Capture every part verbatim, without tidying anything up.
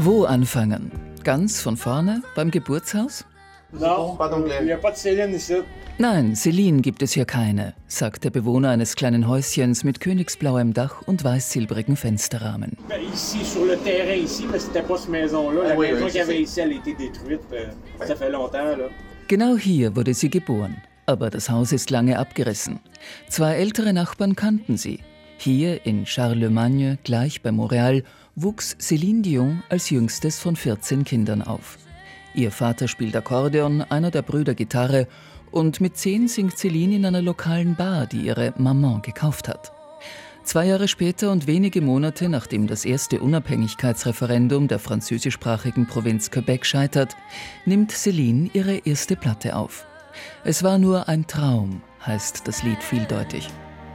Wo anfangen? Ganz von vorne, beim Geburtshaus? Nein, Céline gibt es hier keine, sagt der Bewohner eines kleinen Häuschens mit königsblauem Dach und weiß-silbrigen Fensterrahmen. Genau hier wurde sie geboren, aber das Haus ist lange abgerissen. Zwei ältere Nachbarn kannten sie. Hier in Charlemagne, gleich bei Montréal, wuchs Céline Dion als jüngstes von vierzehn Kindern auf. Ihr Vater spielt Akkordeon, einer der Brüder Gitarre und mit zehn singt Céline in einer lokalen Bar, die ihre Maman gekauft hat. Zwei Jahre später und wenige Monate nachdem das erste Unabhängigkeitsreferendum der französischsprachigen Provinz Quebec scheitert, nimmt Céline ihre erste Platte auf. Es war nur ein Traum, heißt das Lied vieldeutig.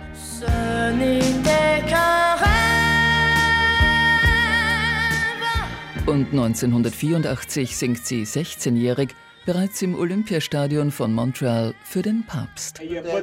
Und neunzehnhundertvierundachtzig singt sie sechzehnjährig bereits im Olympiastadion von Montreal für den Papst.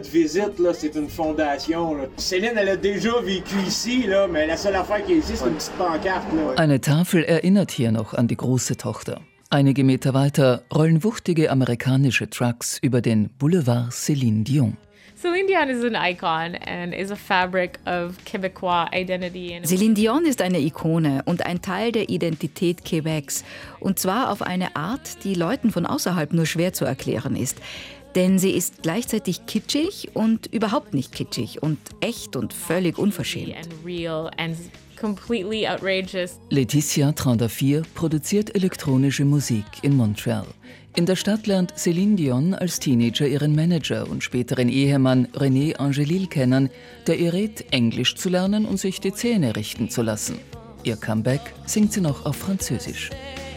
Eine Tafel erinnert hier noch an die große Tochter. Einige Meter weiter rollen wuchtige amerikanische Trucks über den Boulevard Céline Dion. Céline Dion is an icon and is a fabric of Quebecois identity. Céline Dion ist eine Ikone und ein Teil der Identität Quebecs. Und zwar auf eine Art, die Leuten von außerhalb nur schwer zu erklären ist. Denn sie ist gleichzeitig kitschig und überhaupt nicht kitschig und echt und völlig unverschämt. And real and completely outrageous. Laetitia Trandafir produziert elektronische Musik in Montreal. In der Stadt lernt Céline Dion als Teenager ihren Manager und späteren Ehemann René Angélil kennen, der ihr rät, Englisch zu lernen und sich die Zähne richten zu lassen. Ihr Comeback singt sie noch auf Französisch.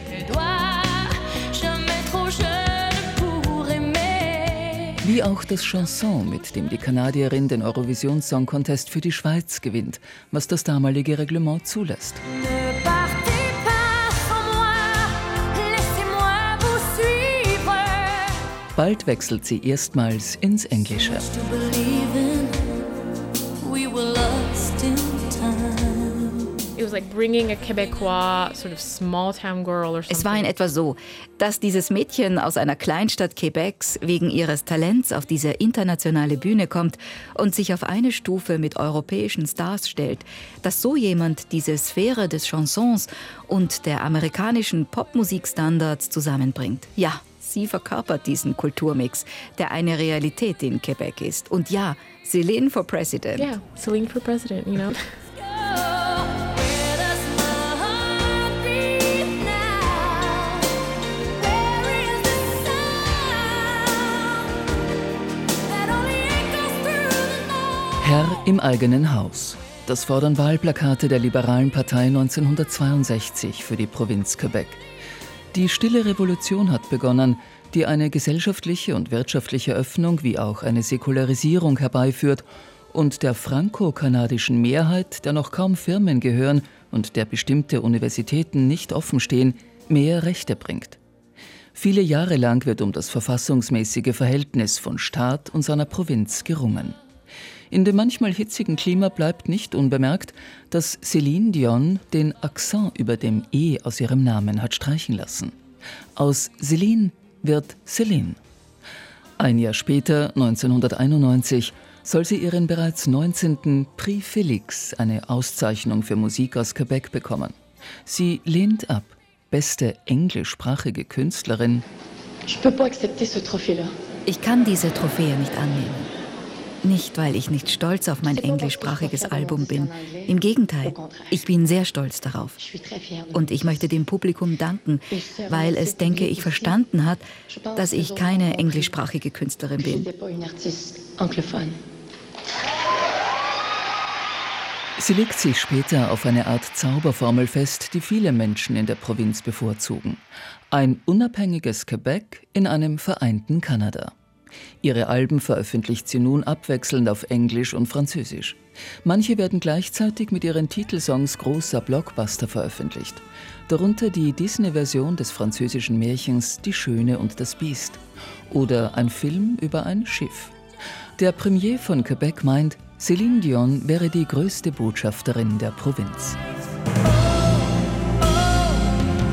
Wie auch das Chanson, mit dem die Kanadierin den Eurovision Song Contest für die Schweiz gewinnt, was das damalige Reglement zulässt. Bald wechselt sie erstmals ins Englische. Es war in etwa so, dass dieses Mädchen aus einer Kleinstadt Quebecs wegen ihres Talents auf diese internationale Bühne kommt und sich auf eine Stufe mit europäischen Stars stellt, dass so jemand diese Sphäre des Chansons und der amerikanischen Popmusikstandards zusammenbringt. Ja, sie verkörpert diesen Kulturmix, der eine Realität in Quebec ist. Und ja, Céline for President. Yeah, Céline for President, you know. Herr im eigenen Haus. Das fordern Wahlplakate der liberalen Partei neunzehnhundertzweiundsechzig für die Provinz Quebec. Die stille Revolution hat begonnen, die eine gesellschaftliche und wirtschaftliche Öffnung wie auch eine Säkularisierung herbeiführt und der franco-kanadischen Mehrheit, der noch kaum Firmen gehören und der bestimmte Universitäten nicht offen stehen, mehr Rechte bringt. Viele Jahre lang wird um das verfassungsmäßige Verhältnis von Staat und seiner Provinz gerungen. In dem manchmal hitzigen Klima bleibt nicht unbemerkt, dass Céline Dion den Akzent über dem E aus ihrem Namen hat streichen lassen. Aus Céline wird Céline. Ein Jahr später, neunzehnhunderteinundneunzig, soll sie ihren bereits neunzehnten Prix Félix, eine Auszeichnung für Musik aus Quebec, bekommen. Sie lehnt ab. Beste englischsprachige Künstlerin. Ich kann diese Trophäe nicht annehmen. Nicht, weil ich nicht stolz auf mein englischsprachiges Album bin. Im Gegenteil, ich bin sehr stolz darauf. Und ich möchte dem Publikum danken, weil es, denke ich, verstanden hat, dass ich keine englischsprachige Künstlerin bin. Sie legt sich später auf eine Art Zauberformel fest, die viele Menschen in der Provinz bevorzugen. Ein unabhängiges Quebec in einem vereinten Kanada. Ihre Alben veröffentlicht sie nun abwechselnd auf Englisch und Französisch. Manche werden gleichzeitig mit ihren Titelsongs großer Blockbuster veröffentlicht. Darunter die Disney-Version des französischen Märchens Die Schöne und das Biest. Oder ein Film über ein Schiff. Der Premier von Quebec meint, Céline Dion wäre die größte Botschafterin der Provinz.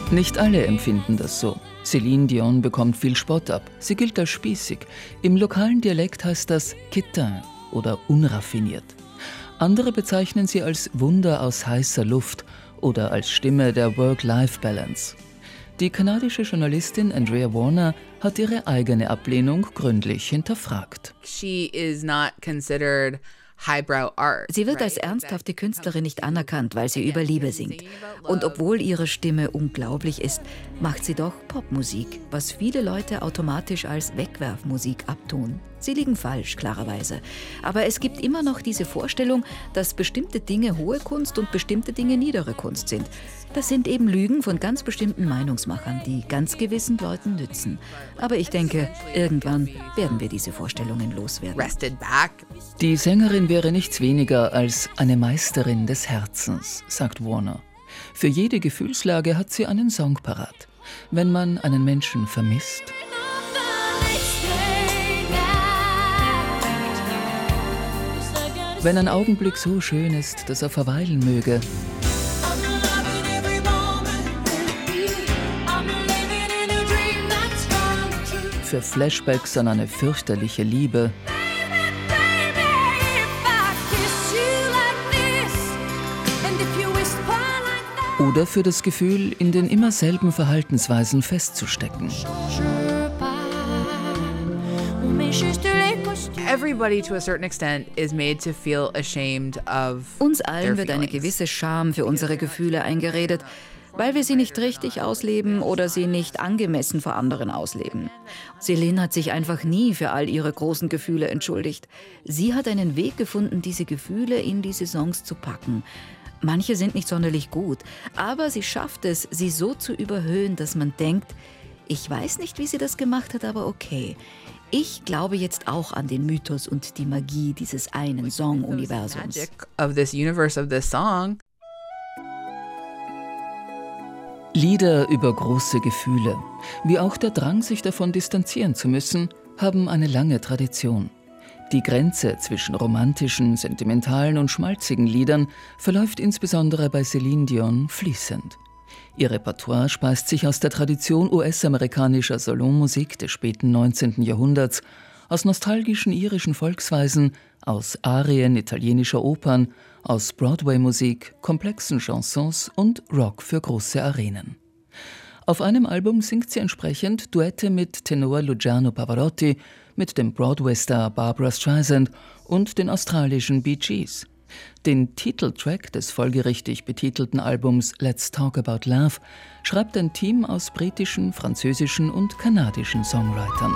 Nicht alle empfinden das so. Céline Dion bekommt viel Spott ab. Sie gilt als spießig. Im lokalen Dialekt heißt das Quétain oder unraffiniert. Andere bezeichnen sie als Wunder aus heißer Luft oder als Stimme der Work-Life-Balance. Die kanadische Journalistin Andrea Warner hat ihre eigene Ablehnung gründlich hinterfragt. She is not considered highbrow art. Sie wird als ernsthafte Künstlerin nicht anerkannt, weil sie über Liebe singt. Und obwohl ihre Stimme unglaublich ist, macht sie doch Popmusik, was viele Leute automatisch als Wegwerfmusik abtun. Sie liegen falsch, klarerweise. Aber es gibt immer noch diese Vorstellung, dass bestimmte Dinge hohe Kunst und bestimmte Dinge niedere Kunst sind. Das sind eben Lügen von ganz bestimmten Meinungsmachern, die ganz gewissen Leuten nützen. Aber ich denke, irgendwann werden wir diese Vorstellungen loswerden. Rested back. Die Sängerin wäre nichts weniger als eine Meisterin des Herzens, sagt Warner. Für jede Gefühlslage hat sie einen Song parat. Wenn man einen Menschen vermisst, wenn ein Augenblick so schön ist, dass er verweilen möge, für Flashbacks an eine fürchterliche Liebe, oder für das Gefühl, in den immer selben Verhaltensweisen festzustecken. Everybody to a certain extent is made to feel ashamed of Uns allen their wird eine feelings. gewisse Scham für unsere Gefühle eingeredet, weil wir sie nicht richtig ausleben oder sie nicht angemessen vor anderen ausleben. Céline hat sich einfach nie für all ihre großen Gefühle entschuldigt. Sie hat einen Weg gefunden, diese Gefühle in diese Songs zu packen. Manche sind nicht sonderlich gut, aber sie schafft es, sie so zu überhöhen, dass man denkt, ich weiß nicht, wie sie das gemacht hat, aber okay. Ich glaube jetzt auch an den Mythos und die Magie dieses einen Song-Universums. Magic of this universe, of this song. Lieder über große Gefühle, wie auch der Drang, sich davon distanzieren zu müssen, haben eine lange Tradition. Die Grenze zwischen romantischen, sentimentalen und schmalzigen Liedern verläuft insbesondere bei Céline Dion fließend. Ihr Repertoire speist sich aus der Tradition U S-amerikanischer Salonmusik des späten neunzehnten Jahrhunderts, aus nostalgischen irischen Volksweisen, aus Arien italienischer Opern, aus Broadway-Musik, komplexen Chansons und Rock für große Arenen. Auf einem Album singt sie entsprechend Duette mit Tenor Luciano Pavarotti, mit dem Broadway-Star Barbra Streisand und den australischen Bee Gees. Den Titeltrack des folgerichtig betitelten Albums Let's Talk About Love schreibt ein Team aus britischen, französischen und kanadischen Songwritern.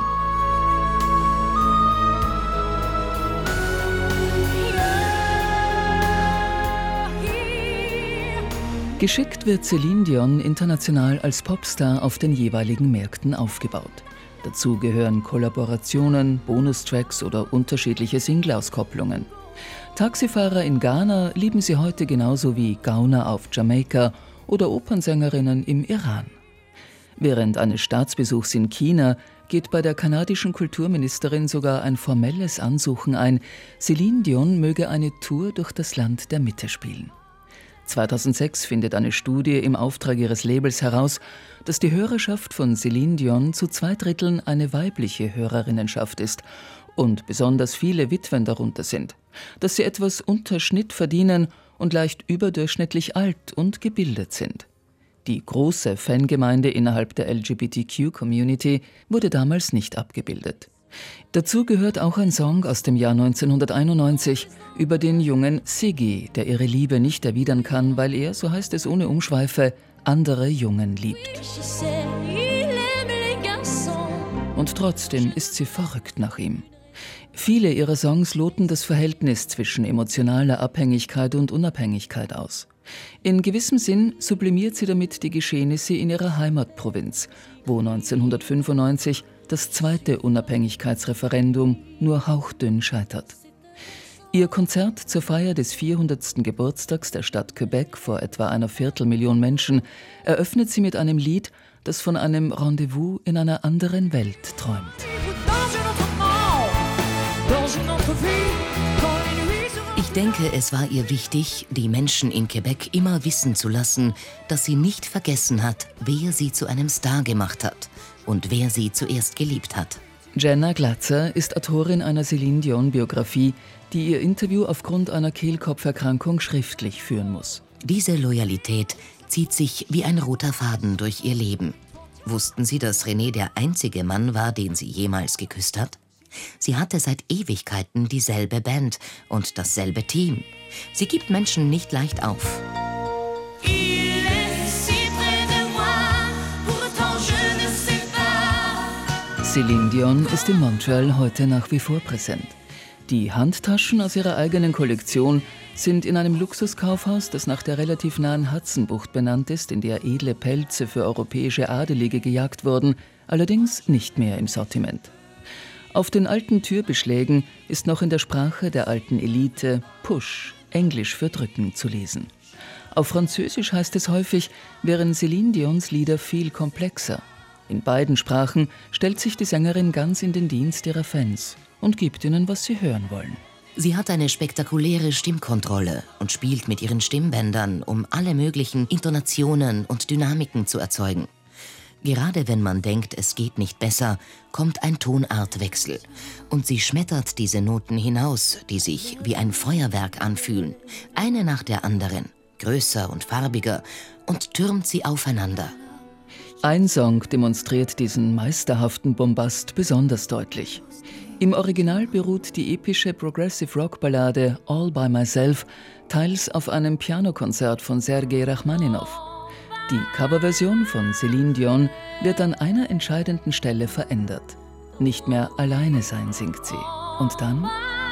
Geschickt wird Céline Dion international als Popstar auf den jeweiligen Märkten aufgebaut. Dazu gehören Kollaborationen, Bonustracks oder unterschiedliche Single-Auskopplungen. Taxifahrer in Ghana lieben sie heute genauso wie Gauner auf Jamaika oder Opernsängerinnen im Iran. Während eines Staatsbesuchs in China geht bei der kanadischen Kulturministerin sogar ein formelles Ansuchen ein, Céline Dion möge eine Tour durch das Land der Mitte spielen. zweitausendsechs findet eine Studie im Auftrag ihres Labels heraus, dass die Hörerschaft von Céline Dion zu zwei Dritteln eine weibliche Hörerinnenschaft ist und besonders viele Witwen darunter sind, dass sie etwas unter Schnitt verdienen und leicht überdurchschnittlich alt und gebildet sind. Die große Fangemeinde innerhalb der L G B T Q-Community wurde damals nicht abgebildet. Dazu gehört auch ein Song aus dem Jahr neunzehnhunderteinundneunzig über den jungen Siggy, der ihre Liebe nicht erwidern kann, weil er, so heißt es ohne Umschweife, andere Jungen liebt. Und trotzdem ist sie verrückt nach ihm. Viele ihrer Songs loten das Verhältnis zwischen emotionaler Abhängigkeit und Unabhängigkeit aus. In gewissem Sinn sublimiert sie damit die Geschehnisse in ihrer Heimatprovinz, wo neunzehnhundertfünfundneunzig das zweite Unabhängigkeitsreferendum nur hauchdünn scheitert. Ihr Konzert zur Feier des vierhundertsten Geburtstags der Stadt Quebec vor etwa einer Viertelmillion Menschen eröffnet sie mit einem Lied, das von einem Rendezvous in einer anderen Welt träumt. Ich denke, es war ihr wichtig, die Menschen in Quebec immer wissen zu lassen, dass sie nicht vergessen hat, wer sie zu einem Star gemacht hat und wer sie zuerst geliebt hat. Jenna Glatzer ist Autorin einer Celine Dion-Biografie, die ihr Interview aufgrund einer Kehlkopferkrankung schriftlich führen muss. Diese Loyalität zieht sich wie ein roter Faden durch ihr Leben. Wussten Sie, dass René der einzige Mann war, den sie jemals geküsst hat? Sie hatte seit Ewigkeiten dieselbe Band und dasselbe Team. Sie gibt Menschen nicht leicht auf. Celine Dion ist in Montreal heute nach wie vor präsent. Die Handtaschen aus ihrer eigenen Kollektion sind in einem Luxuskaufhaus, das nach der relativ nahen Hudsonbucht benannt ist, in der edle Pelze für europäische Adelige gejagt wurden, allerdings nicht mehr im Sortiment. Auf den alten Türbeschlägen ist noch in der Sprache der alten Elite Push, Englisch für drücken, zu lesen. Auf Französisch heißt es häufig, wären Celine Dions Lieder viel komplexer. In beiden Sprachen stellt sich die Sängerin ganz in den Dienst ihrer Fans und gibt ihnen, was sie hören wollen. Sie hat eine spektakuläre Stimmkontrolle und spielt mit ihren Stimmbändern, um alle möglichen Intonationen und Dynamiken zu erzeugen. Gerade wenn man denkt, es geht nicht besser, kommt ein Tonartwechsel. Und sie schmettert diese Noten hinaus, die sich wie ein Feuerwerk anfühlen. Eine nach der anderen, größer und farbiger, und türmt sie aufeinander. Ein Song demonstriert diesen meisterhaften Bombast besonders deutlich. Im Original beruht die epische Progressive-Rock-Ballade All by Myself teils auf einem Pianokonzert von Sergei Rachmaninow. Die Coverversion von Celine Dion wird an einer entscheidenden Stelle verändert. Nicht mehr alleine sein, singt sie. Und dann?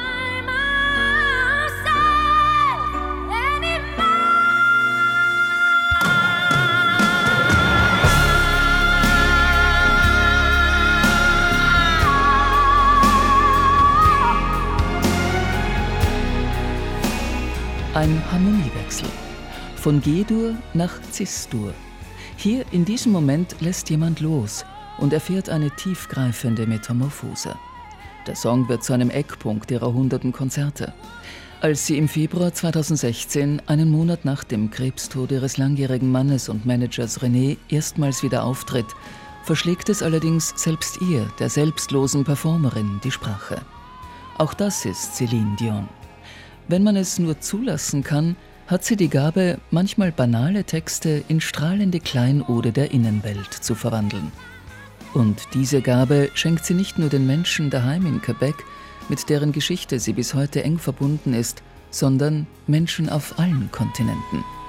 Ein Harmoniewechsel. Von G-Dur nach Cis-Dur. Hier in diesem Moment lässt jemand los und erfährt eine tiefgreifende Metamorphose. Der Song wird zu einem Eckpunkt ihrer hunderten Konzerte. Als sie im Februar zweitausendsechzehn, einen Monat nach dem Krebstod ihres langjährigen Mannes und Managers René, erstmals wieder auftritt, verschlägt es allerdings selbst ihr, der selbstlosen Performerin, die Sprache. Auch das ist Celine Dion. Wenn man es nur zulassen kann, hat sie die Gabe, manchmal banale Texte in strahlende Kleinode der Innenwelt zu verwandeln. Und diese Gabe schenkt sie nicht nur den Menschen daheim in Quebec, mit deren Geschichte sie bis heute eng verbunden ist, sondern Menschen auf allen Kontinenten.